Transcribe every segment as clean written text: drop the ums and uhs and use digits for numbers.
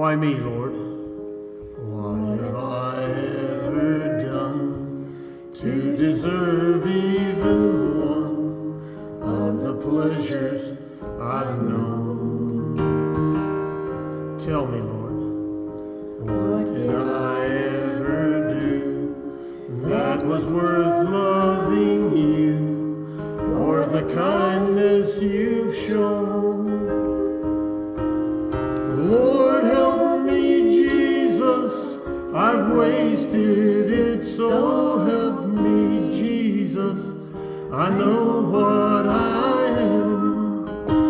Why me, Lord? What have I ever done to deserve even one of the pleasures I've known? Tell me, Lord, what did I ever do that was worth loving you, or the kindness you've shown? Lord, help me, Jesus, I've wasted it, so help me, Jesus, I know what I am.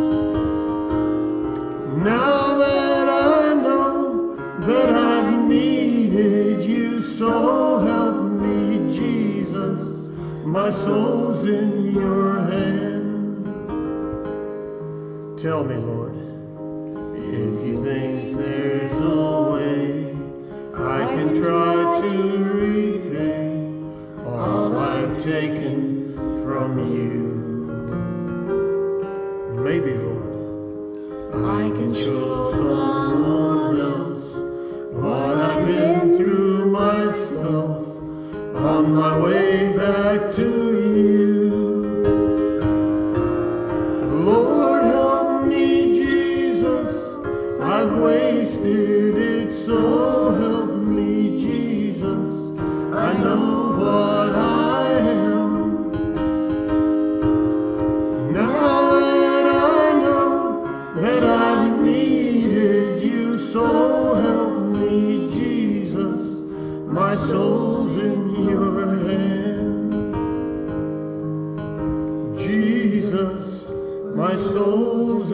Now that I know that I've needed you, so help me, Jesus, my soul's in your hand. Tell me, Lord, if you think there's a way I can try to repay all I've taken from you. Maybe, Lord, I can show someone else what I've been through myself on my way back to you. Lord, help me, Jesus, I've wasted it, so help me, Jesus, I know what I am. Now that I know that I've needed you, so help me, Jesus, my soul's in your hand. Jesus, my soul's